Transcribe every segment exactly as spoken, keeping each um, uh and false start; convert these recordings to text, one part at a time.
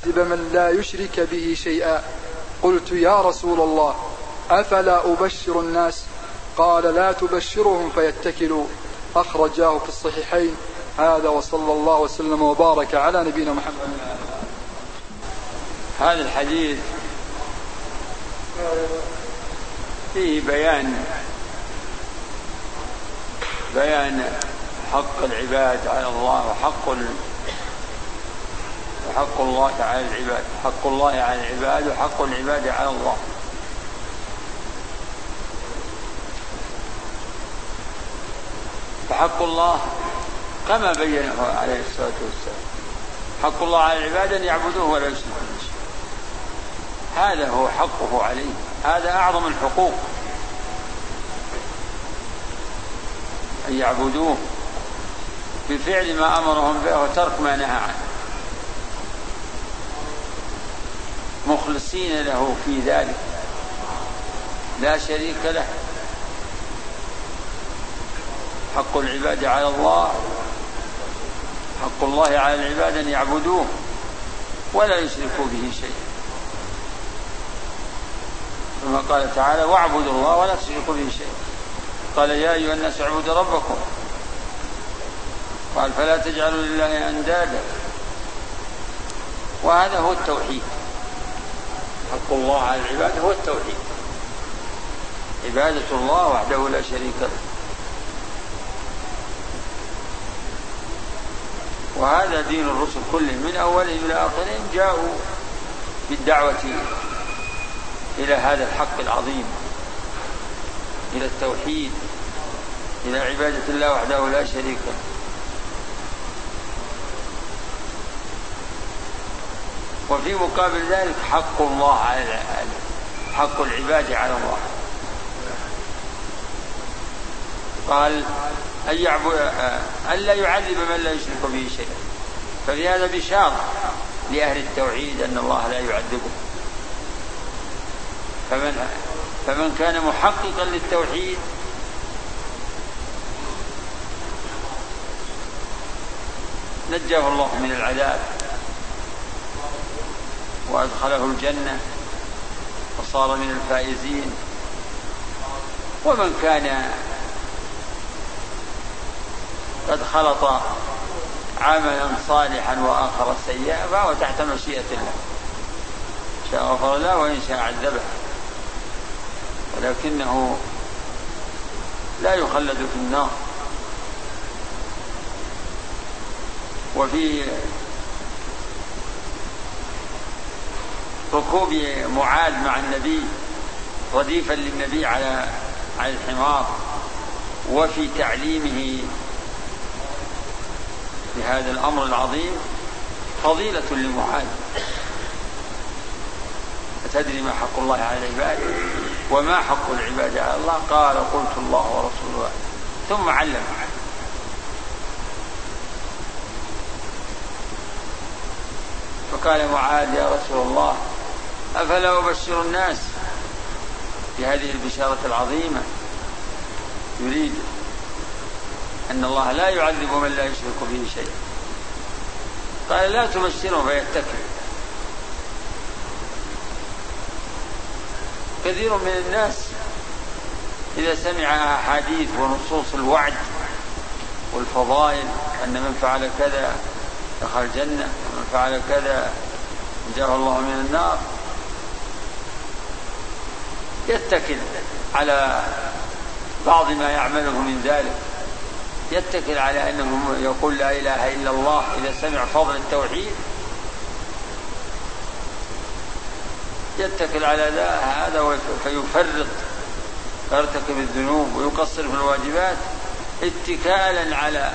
من لا يشرك به شيئا. قلت يا رسول الله أفلا أبشر الناس؟ قال لا تبشرهم فيتكلوا. أخرجاه في الصحيحين. هذا وصلى الله وسلم وبارك على نبينا محمد. هذا الحديث فيه بيان بيان حق العباد على الله وحق وحق الله على العباد، حق الله على العباد وحق العباد على الله. فحق الله كما بينه عليه الصلاة والسلام، حق الله على العباد أن يعبدوه ولا يشركوا به شيئا، هذا هو حقه عليه، هذا أعظم الحقوق، أن يعبدوه بفعل ما أمرهم به وترك ما نهى عنه، مخلصين له في ذلك لا شريك له. حق العباد على الله، حق الله على العباد أن يعبدوه ولا يشركوا به شيئا، ثم قال تعالى واعبدوا الله ولا تشركوا به شيئا. قال يا أيها الناس اعبدوا ربكم، قال فلا تجعلوا لله أندادا. وهذا هو التوحيد، حق الله على العباد هو التوحيد، عبادة الله وحده لا شريك له. وهذا دين الرسل كلهم من أولهم إلى آخرهم، جاءوا بالدعوة إلى هذا الحق العظيم، إلى التوحيد، إلى عبادة الله وحده لا شريك له. وفي مقابل ذلك حق الله على حق العباد على الله. قال أن لا يعذب من لا يشرك به شيئا، ففي هذا بشارة لأهل التوحيد أن الله لا يعذبه. فمن, فمن كان محققا للتوحيد نجاه الله من العذاب وأدخله الجنة وصار من الفائزين. ومن كان قد خلط عملا صالحا وآخر سيئا فهو تحت مشيئة الله، شاء غفر له وإن شاء عذبه، ولكنه لا يخلد في النار. وفي ركوب معاذ مع النبي رديفا للنبي على على الحمار، وفي تعليمه بهذا الأمر العظيم فضيلة لمعاذ. أتدري ما حق الله على العباد وما حق العباد على الله؟ قال قلت الله ورسوله، ثم علم. فقال معاذ يا رسول الله أفلا أبشر الناس بهذه البشارة العظيمة؟ يريد أن الله لا يعذب من لا يشرك به شيئا. قال لا تبشرهم فيتكل. كثير من الناس إذا سمع أحاديث ونصوص الوعد والفضائل أن من فعل كذا دخل الجنة ومن فعل كذا نجاه الله من النار يتكل على بعض ما يعمله من ذلك، يتكل على أنه يقول لا إله إلا الله إذا سمع فضل التوحيد، يتكل على هذا فيفرط فيرتكب الذنوب ويقصر في الواجبات اتكالا على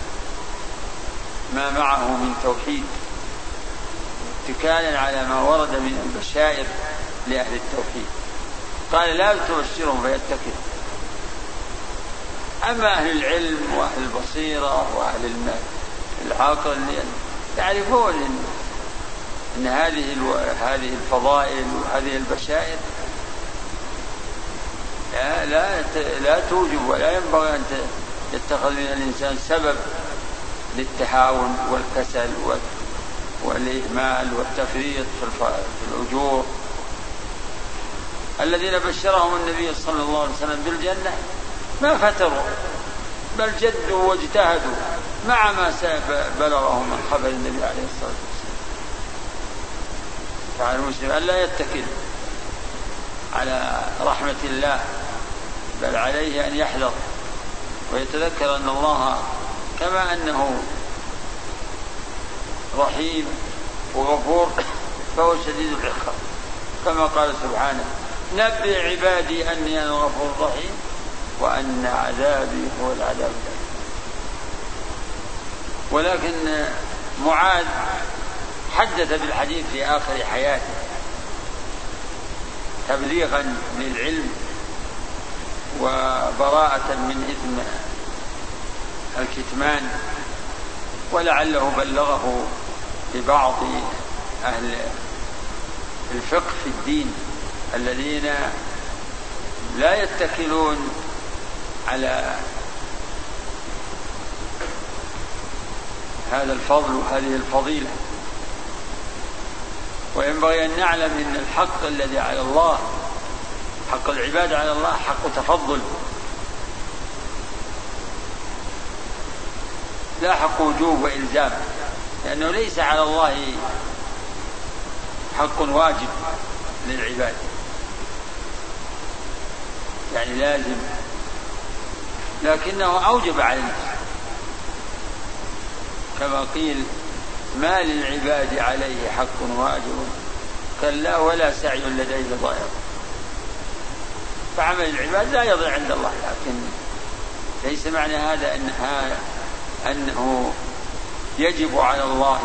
ما معه من توحيد، اتكالا على ما ورد من البشائر لأهل التوحيد. قال لا تبشرهم فيتكل. أما أهل العلم وأهل البصيرة وأهل العقل يعرفون إن, إن هذه هذه الفضائل وهذه البشائر لا, لا, لا توجب ولا ينبغي أن يتخذ من الإنسان سبب للتهاون والكسل والإهمال والتفريط في الأجور. الذين بشرهم النبي صلى الله عليه وسلم بالجنة ما فتروا بل جدوا واجتهدوا مع ما بلغهم من خبر النبي عليه الصلاة والسلام. فعلى المسلم ألا يتكل على رحمة الله بل عليه أن يحذر ويتذكر أن الله كما أنه رحيم وغفور فهو شديد العقاب، كما قال سبحانه: نبئ عبادي أني أنا الغفور الرحيم وأن عذابي هو العذاب الأليم. ولكن معاذ حدث بالحديث في آخر حياته تبليغا للعلم وبراءة من إثم الكتمان، ولعله بلغه لبعض أهل الفقه في الدين الذين لا يتكلون على هذا الفضل وهذه الفضيلة. وينبغي أن نعلم أن الحق الذي على الله، حق العباد على الله، حق تفضل لا حق وجوب وإلزام، لأنه ليس على الله حق واجب للعباد يعني لازم، لكنه أوجب على نفسه، كما قيل: ما للعباد عليه حق واجب كلا ولا سعي لديه ضائع. فعمل العباد لا يضيع عند الله، لكن ليس معنى هذا أنها أنه يجب على الله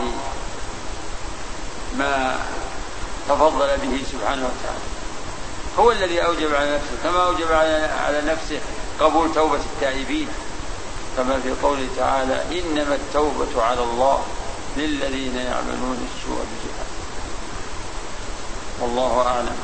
ما تفضل به سبحانه وتعالى. هو الذي أوجب على نفسه، كما أوجب على نفسه قبول توبة التائبين، كما في قوله تعالى: إنما التوبة على الله للذين يعملون السوء بجهالة. والله أعلم.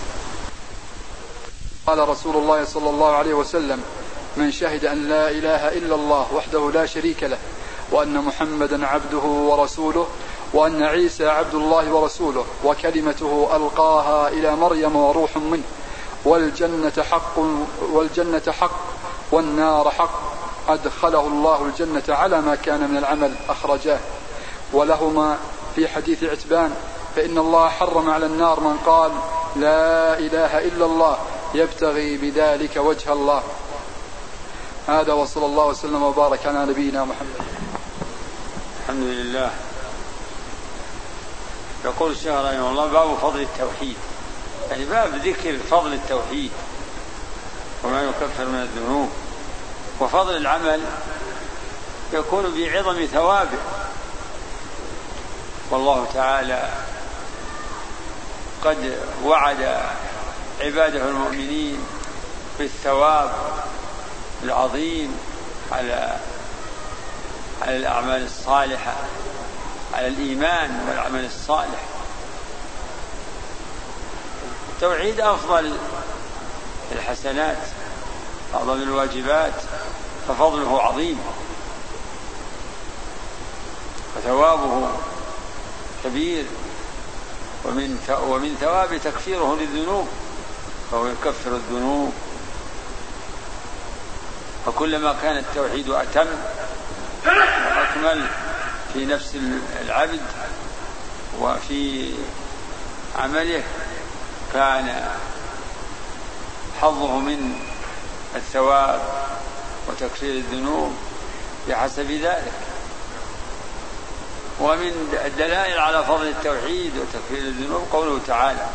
قال رسول الله صلى الله عليه وسلم: من شهد أن لا إله إلا الله وحده لا شريك له وأن محمدا عبده ورسوله وأن عيسى عبد الله ورسوله وكلمته ألقاها إلى مريم وروح منه والجنة حق والجنة حق والنار حق أدخله الله الجنة على ما كان من العمل. أخرجاه. ولهما في حديث عتبان: فإن الله حرم على النار من قال لا إله إلا الله يبتغي بذلك وجه الله. هذا، وصلى الله وسلم وبارك على نبينا محمد. الحمد لله. يقول الشيخ رحمه الله: باب فضل التوحيد، يعني باب ذكر فضل التوحيد وما يكفر من الذنوب. وفضل العمل يكون بعظم ثوابه، والله تعالى قد وعد عباده المؤمنين بالثواب العظيم على على الأعمال الصالحة، على الإيمان والعمل الصالح. التوحيد أفضل الحسنات، أعظم الواجبات، ففضله عظيم وثوابه كبير. ومن ومن ثواب تكفيره للذنوب، فهو يكفر الذنوب. فكلما كان التوحيد أتم وأكمل في نفس العبد وفي عمله، كان حظه من الثواب وتكفير الذنوب بحسب ذلك. ومن الدلائل على فضل التوحيد وتكفير الذنوب قوله تعالى: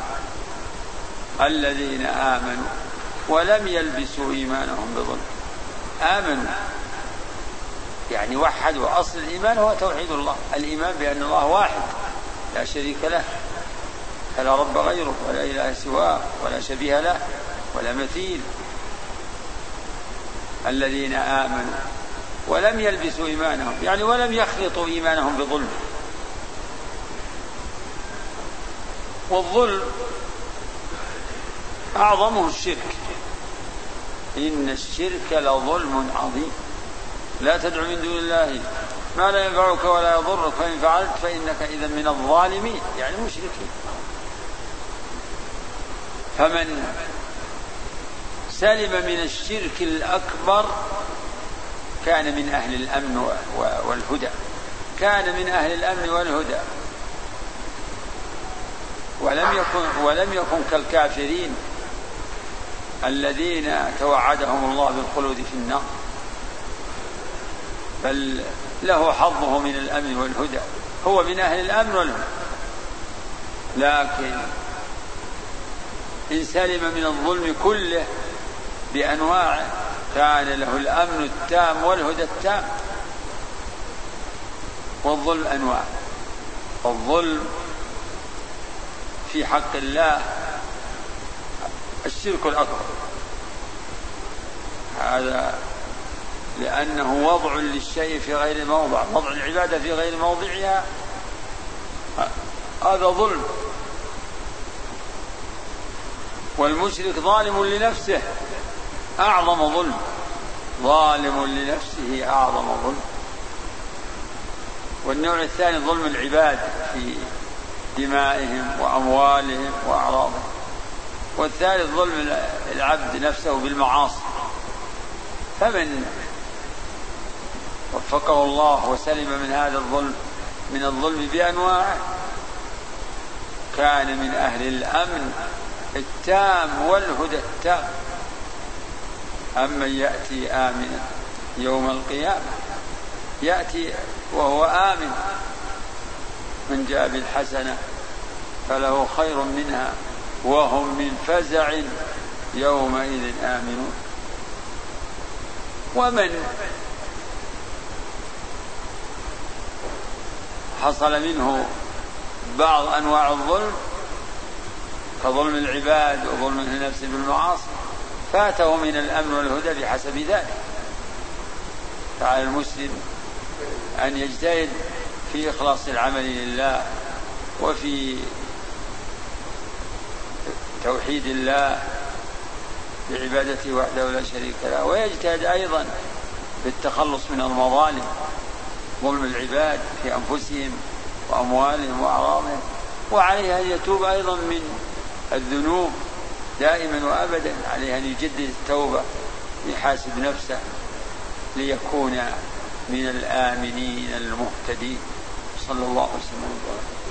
الذين آمنوا ولم يلبسوا إيمانهم بظلم. آمنوا يعني وحدوا. أصل الإيمان هو توحيد الله، الإيمان بأن الله واحد لا شريك له، فلا رب غيره ولا إله سواه ولا شبيه له ولا مثيل. الذين آمنوا ولم يلبسوا إيمانهم، يعني ولم يخلطوا إيمانهم بظلم. والظلم أعظمه الشرك، إن الشرك لظلم عظيم. لا تدعو من دون الله ما لا ينفعك ولا يضرك فإن فعلت فإنك إذا من الظالمين يعني مشركين. فمن سلم من الشرك الأكبر كان من أهل الأمن والهدى، كان من أهل الأمن والهدى، ولم يكن ولم يكن كالكافرين الذين توعدهم الله بالخلود في النار، بل له حظه من الأمن والهدى، هو من أهل الأمن والهدى. لكن إن سلم من الظلم كله بأنواعه كان له الأمن التام والهدى التام. والظلم أنواع، الظلم في حق الله الشرك الأكبر، هذا لأنه وضع للشيء في غير موضع، وضع العبادة في غير موضعها، هذا ظلم. والمشرك ظالم لنفسه أعظم ظلم، ظالم لنفسه أعظم ظلم. والنوع الثاني ظلم العباد في دمائهم وأموالهم وأعراضهم. والثالث ظلم العبد نفسه بالمعاصي. فمن وفقه الله وسلم من هذا الظلم من الظلم بأنواعه كان من أهل الأمن التام والهدى التام. أما يأتي آمنا يوم القيامة، يأتي وهو آمن، من جاء بالحسنة فله خير منها وهم من فزع يومئذ آمنون. ومن حصل منه بعض أنواع الظلم كظلم العباد وظلم النفس بالمعاصي فاته من الأمن والهدى بحسب ذلك. فعلى المسلم أن يجتهد في إخلاص العمل لله وفي توحيد الله بعبادته وحده لا شريك له، ويجتهد أيضا في التخلص من المظالم، ظلم العباد في أنفسهم وأموالهم وأعراضهم، وعليه أن يتوب أيضا من الذنوب دائما وأبدا، عليه أن يجدد التوبة يحاسب نفسه ليكون من الآمنين المهتدين. صلى الله عليه وسلم.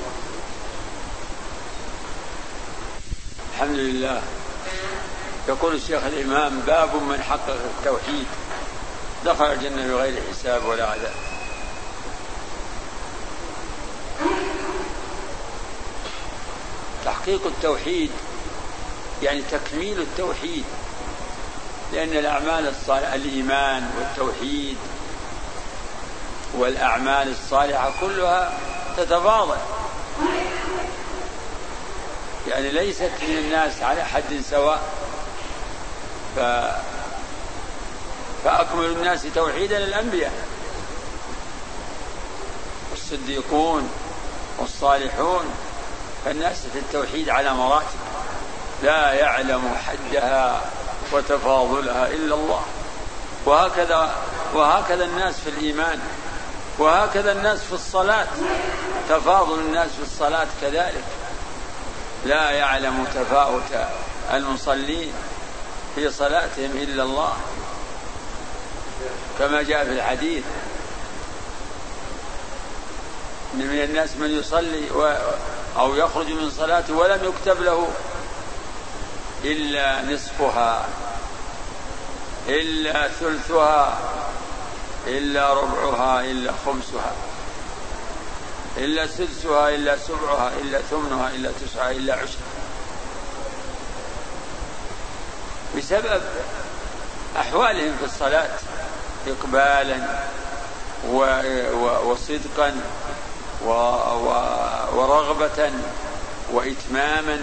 الحمد لله. يقول الشيخ الإمام: باب من حقق التوحيد دخل الجنة بغير حساب ولا عذاب. تحقيق التوحيد يعني تكميل التوحيد، لأن الأعمال الصالحة الإيمان والتوحيد والأعمال الصالحة كلها تتفاضل، يعني ليست من الناس على حد سواء. ف... فأكمل الناس توحيدا الأنبياء والصديقون والصالحون، فالناس في التوحيد على مراتب لا يعلم حدها وتفاضلها إلا الله. وهكذا وهكذا الناس في الإيمان، وهكذا الناس في الصلاة، تفاضل الناس في الصلاة كذلك، لا يعلم تفاوت المصلين في صلاتهم إلا الله، كما جاء في الحديث: من الناس من يصلي و أو يخرج من صلاته ولم يكتب له إلا نصفها إلا ثلثها إلا ربعها إلا خمسها إلا سدسها إلا سبعها إلا ثمنها إلا تسعها إلا عشرها، بسبب أحوالهم في الصلاة إقبالا وصدقا ورغبة وإتماما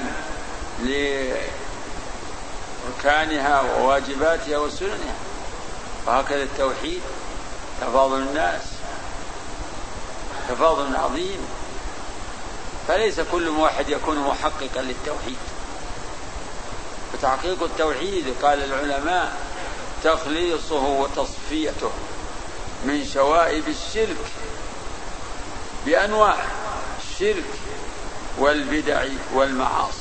لأركانها وواجباتها وسننها. وهكذا التوحيد تفاضل الناس تفاضل عظيم، فليس كل واحد يكون محققا للتوحيد. فتحقيق التوحيد قال العلماء تخليصه وتصفيته، من شوائب الشرك بأنواع الشرك والبدع والمعاصي.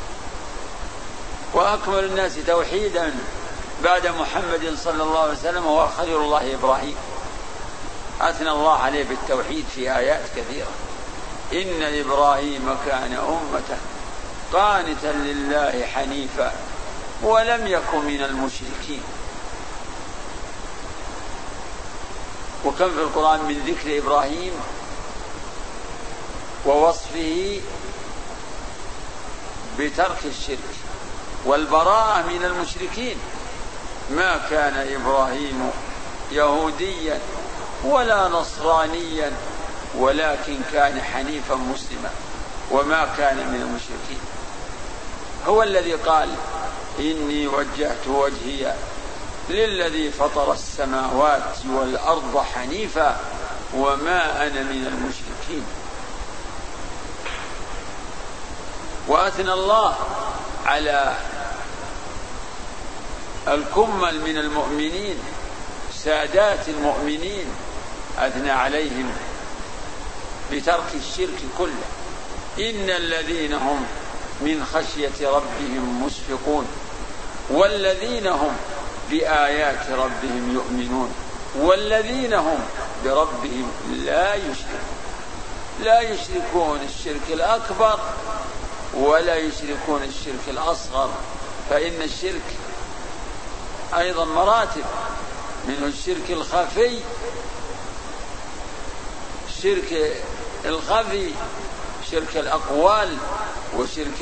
وأكمل الناس توحيدا بعد محمد صلى الله عليه وسلم هو خليل الله إبراهيم، أثنى الله عليه بالتوحيد في آيات كثيرة. إن إبراهيم كان أمة قانتا لله حنيفا ولم يكن من المشركين. وكم في القرآن من ذكر إبراهيم ووصفه بترك الشرك والبراءة من المشركين. ما كان إبراهيم يهوديا ولا نصرانيا ولكن كان حنيفا مسلما وما كان من المشركين. هو الذي قال إني وجهت وجهي للذي فطر السماوات والأرض حنيفا وما أنا من المشركين. وأثنى الله على الكمل من المؤمنين سادات المؤمنين، أثنى عليهم بترك الشرك كله. إن الذين هم من خشية ربهم مشفقون والذين هم بآيات ربهم يؤمنون والذين هم بربهم لا يشركون. لا يشركون الشرك الأكبر ولا يشركون الشرك الأصغر، فإن الشرك أيضا مراتب، منه الشرك الخفي. الشرك الخفي شرك الأقوال وشرك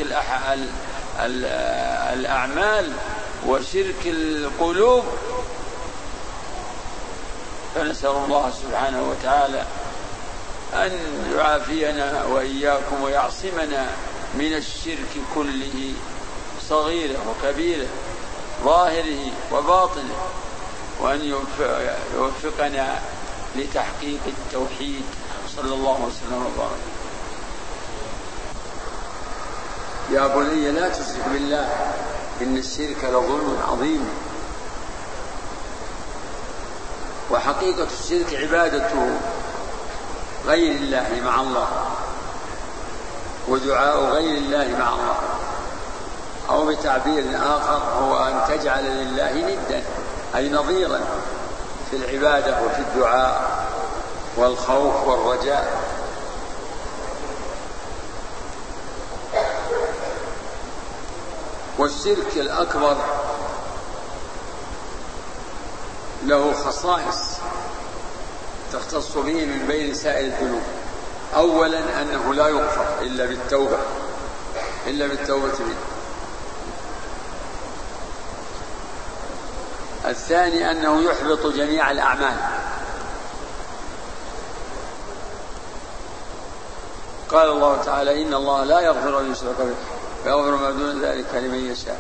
الأعمال وشرك القلوب. فنسأل الله سبحانه وتعالى أن يعافينا وإياكم ويعصمنا من الشرك كله صغيره وكبيره ظاهره وباطنه، وأن يوفقنا لتحقيق التوحيد. صلى الله وسلم وبارك. يا بني لا تشرك بالله إن الشرك لظلم عظيم. وحقيقة الشرك عبادة غير الله مع الله ودعاء غير الله مع الله، أو بتعبير آخر هو أن تجعل لله ندا أي نظيرا في العبادة وفي الدعاء والخوف والرجاء. والشرك الأكبر له خصائص تختص به من بين سائر الذنوب. أولا أنه لا يغفر إلا بالتوبة إلا بالتوبة منه. الثاني أنه يحبط جميع الأعمال. قال الله تعالى إن الله لا يغفر أن يشرك به ويغفر ما دون ذلك لمن يشاء.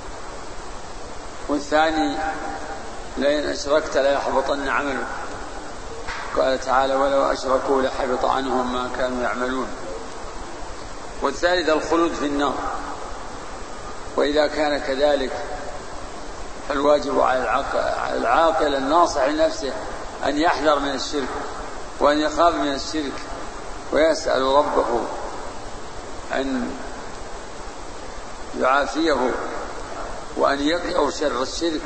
والثاني لئن أشركت ليحبطن عملك. قال تعالى ولو أشركوا لحبط عنهم ما كانوا يعملون. والثالث الخلود في النار. وإذا كان كذلك فالواجب على العاقل الناصح لنفسه أن يحذر من الشرك وأن يخاف من الشرك ويسأل ربه أن يعافيه وأن يقيه شر الشرك.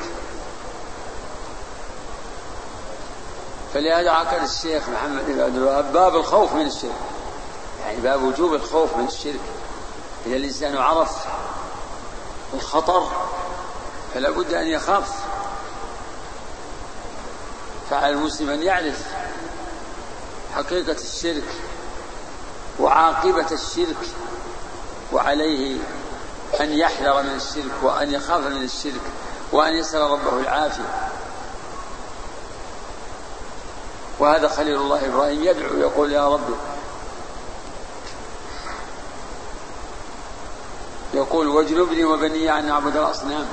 فلهذا عقد الشيخ محمد بن عبد الوهاب باب الخوف من الشرك، يعني باب وجوب الخوف من الشرك. إذا الإنسان عرف الخطر فلا بد أن يخاف. فعلى المسلم أن يعرف حقيقة الشرك وعاقبة الشرك، وعليه أن يحذر من الشرك وأن يخاف من الشرك وأن يسأل ربه العافية. وهذا خليل الله إبراهيم يدعو يقول يا رب، يقول واجنبني وبني أن نعبد الأصنام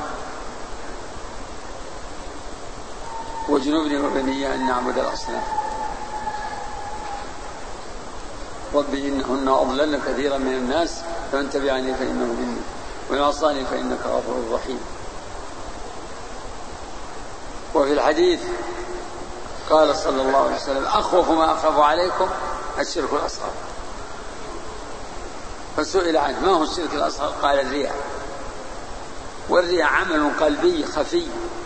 واجنبني وبني أن نعبد الأصنام. رب إنهن أضللن كثيرا من الناس فمن تبعني فإنه مني ومن عصاني فإنك غفور رحيم. وفي الحديث قال صلى الله عليه وسلم أخوف ما أخاف عليكم الشرك الأصغر. فسئل عنه ما هو الشرك الأصغر؟ قال الرياء. والرياء عمل قلبي خفي،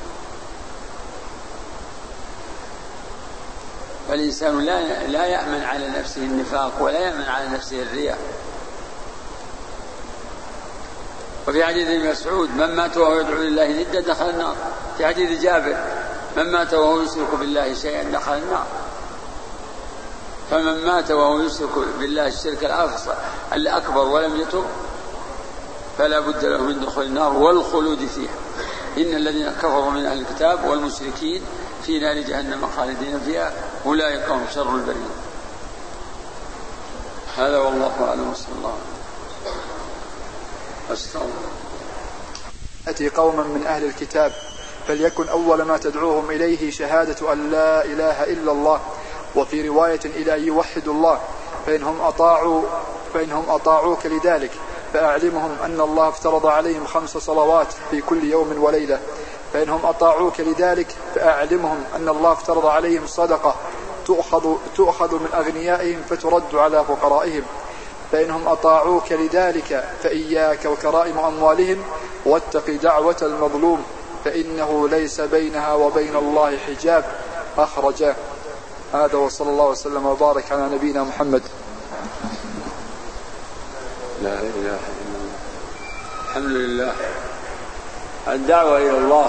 فالإنسان لا, لا يأمن على نفسه النفاق ولا يأمن على نفسه الرياء. وفي حديث ابن مسعود من مات وهو يدعو لله ندا دخل النار. في حديث جابر من مات وهو يشرك بالله شيئا دخل النار. فمن مات وهو يشرك بالله الشرك الأكبر ولم يتب فلا بد له من دخول النار والخلود فيها. إن الذين كفروا من أهل الكتاب والمشركين في نار جهنم خالدين فيها أولئك هم شر البرية. هذا والله أعلم وصلى الله أستغفر. أتي قوما من أهل الكتاب فليكن أول ما تدعوهم إليه شهادة أن لا إله إلا الله، وفي رواية إلى أن يوحدوا الله، فإنهم أطاعوا فإنهم أطاعوك لذلك فأعلمهم أن الله افترض عليهم خمس صلوات في كل يوم وليلة. فإنهم أطاعوك لذلك فأعلمهم أن الله افترض عليهم صدقة تؤخذ, تؤخذ من أغنيائهم فترد على فقرائهم. فإنهم أطاعوك لذلك فإياك وكرائم أموالهم واتق دعوة المظلوم فإنه ليس بينها وبين الله حجاب. أخرجه. هذا وصلى الله وسلم وبارك على نبينا محمد. لا إله إلا الله. الحمد لله. الدعوة إلى الله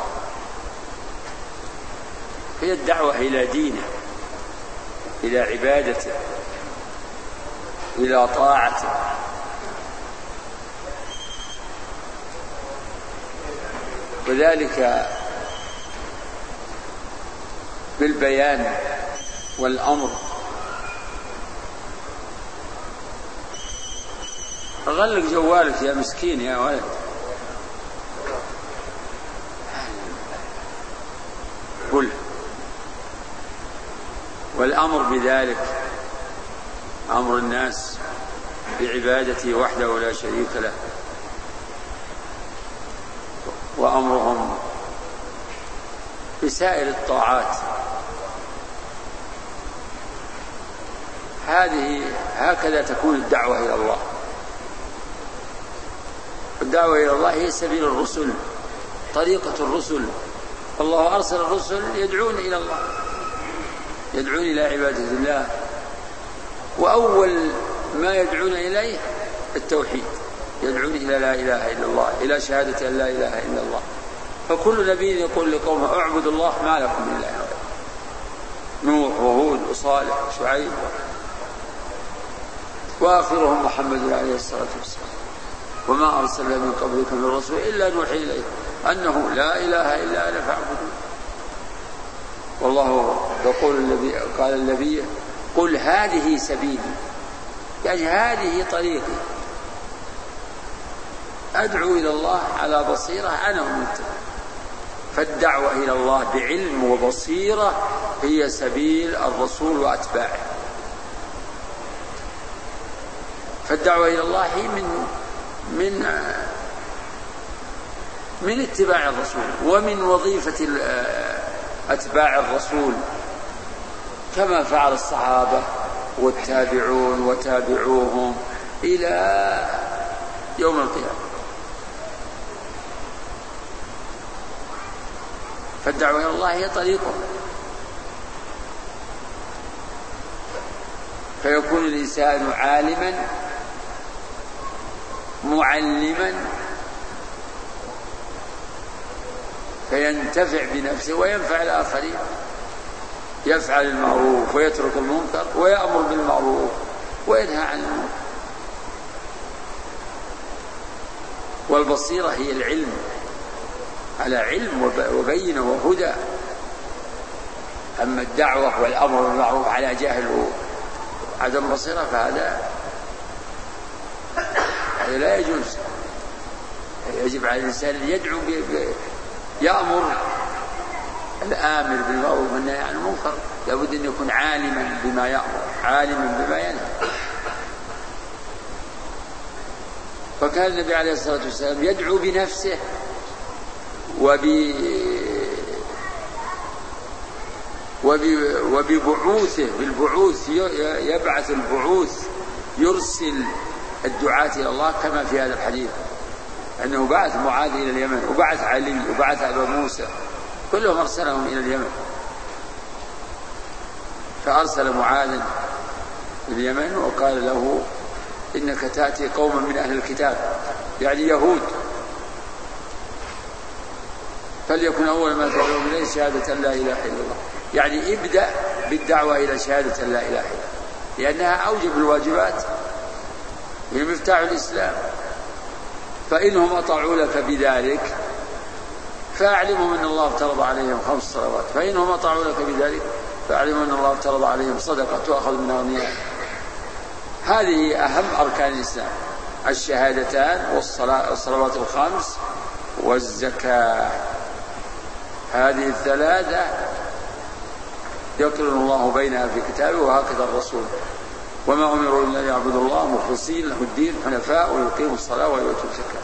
هي الدعوة إلى دينه، إلى عبادته، إلى طاعته. وذلك بالبيان والأمر. غلق جوالك يا مسكين يا ولد. قل. والأمر بذلك أمر الناس بعبادته وحده لا شريك له، وأمرهم بسائر الطاعات. هذه هكذا تكون الدعوة إلى الله. الدعوة إلى الله هي سبيل الرسل، طريقة الرسل. الله أرسل الرسل يدعون إلى الله، يدعون إلى عبادة الله، وأول ما يدعون إليه التوحيد، يدعون إلى لا إله إلا الله، إلى شهادة أن لا إله إلا الله. فكل نبي يقول لقومه اعبدوا الله ما لكم من إله غيره. نوح وهود وصالح وشعيب، وآخرهم محمد عليه الصلاة والسلام. وما أرسلنا من قبلك من رسول إلا نوحي إليه أنه لا إله إلا أنا فاعبدون. والله يقول الذي قال النبي قل هذه سبيلي، يعني هذه طريقي أدعو إلى الله على بصيرة أنا وأنت. فالدعوة إلى الله بعلم وبصيرة هي سبيل الرسول وأتباعه. فالدعوة إلى الله هي من من من اتباع الرسول ومن وظيفة أتباع الرسول، كما فعل الصحابة والتابعون وتابعوهم إلى يوم القيامة. فالدعوة إلى الله هي طريقه. فيكون الإنسان عالما معلما فينتفع بنفسه وينفع الآخرين، يفعل المعروف ويترك المنكر ويأمر بالمعروف وينهى عن المنكر. والبصيرة هي العلم على علم وبينة وهدى. أما الدعوة والأمر بالمعروف على جهل وعدم بصيرة فهذا هذا لا يجوز. يجب على الإنسان أن يدعو يأمر الآمر بالمعروف والنهي عن المنكر، لابد أن يكون عالما بما يأمر عالما بما ينهى. فكان النبي عليه الصلاة والسلام يدعو بنفسه وب وببعوثه بالبعوث يبعث البعوث يرسل الدعاة إلى الله كما في هذا الحديث أنه بعث معاذ إلى اليمن وبعث علي وبعث أبا موسى كلهم أرسلهم إلى اليمن. فأرسل معاذ إلى اليمن وقال له إنك تأتي قوما من أهل الكتاب يعني يهود فليكن أول ما تدعوهم إليه شهادة لا إله إلا الله يعني ابدأ بالدعوة إلى شهادة لا إله إلا الله لأنها أوجب الواجبات هي مفتاح الإسلام. فإنهم أطاعوا لك بذلك فاعلموا أن الله افترض عليهم خمس صلوات فإنهم أطاعوا لك بذلك فاعلموا أن الله افترض عليهم صدقة تؤخذ من أغنياء. هذه أهم أركان الإسلام الشهادتان والصلوات الخمس والزكاة. هذه الثلاثة يقرن الله بينها في كتابه وهكذا الرسول وما أمروا إلا أن يعبدوا الله مخلصين له الدين حنفاء ويقيموا الصلاة ويؤتوا الزكاة.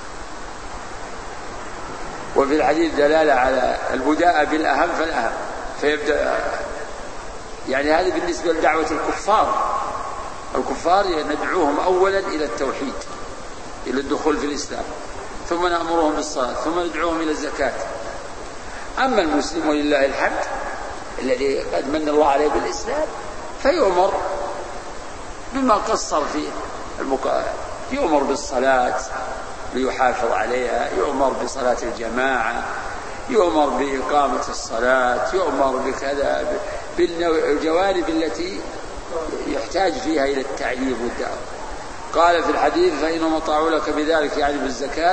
وفي الحديث دلالة على البداء بالأهم فالأهم فيبدأ يعني هذه بالنسبة لدعوة الكفار. الكفار ندعوهم أولا إلى التوحيد إلى الدخول في الإسلام ثم نأمرهم بالصلاة ثم ندعوهم إلى الزكاة. أما المسلم ولله الحمد الذي قد من الله عليه بالإسلام فيؤمر بما قصر فيه المقا... يؤمر بالصلاة ليحافظ عليها يؤمر بصلاة الجماعة يؤمر بإقامة الصلاة يؤمر بكذا بالجوانب التي يحتاج فيها إلى التعليم والدعوة. قال في الحديث فإنهم أطاعوا لك بذلك يعني بالزكاة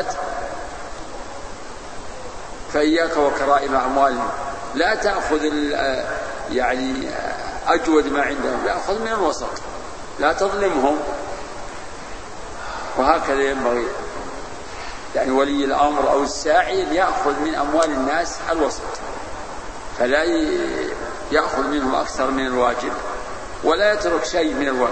فإياك وكرائم أموالهم لا تأخذ يعني أجود ما عندهم لا أخذ من الوسط لا تظلمهم. وهكذا ينبغي يعني ولي الأمر أو الساعي يأخذ من أموال الناس الوسط فلا يأخذ منهم أكثر من الواجب ولا يترك شيء من الواجب.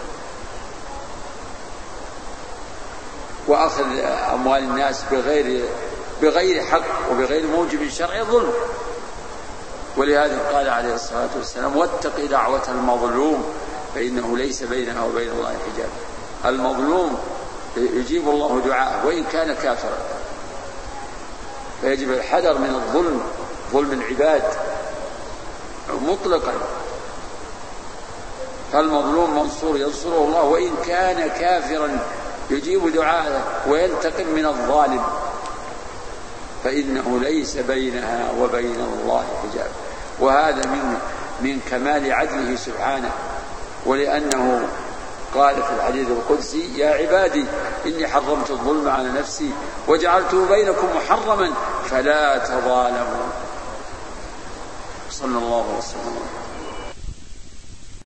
وأخذ أموال الناس بغير بغير حق وبغير موجب شرعي ظلم. ولهذا قال عليه الصلاة والسلام واتق دعوة المظلوم فإنه ليس بينها وبين الله حجاب. المظلوم يجيب الله دعاءه وإن كان كافرا فيجب الحذر من الظلم ظلم العباد مطلقا. فالمظلوم منصور ينصره الله وإن كان كافرا يجيب دعاءه وينتقم من الظالم فإنه ليس بينها وبين الله حجاب. وهذا من من كمال عدله سبحانه ولأنه قال في الحديث القدسي يا عبادي إني حرمت الظلم على نفسي وجعلته بينكم محرما فلا تظالموا. صلى الله وسلم.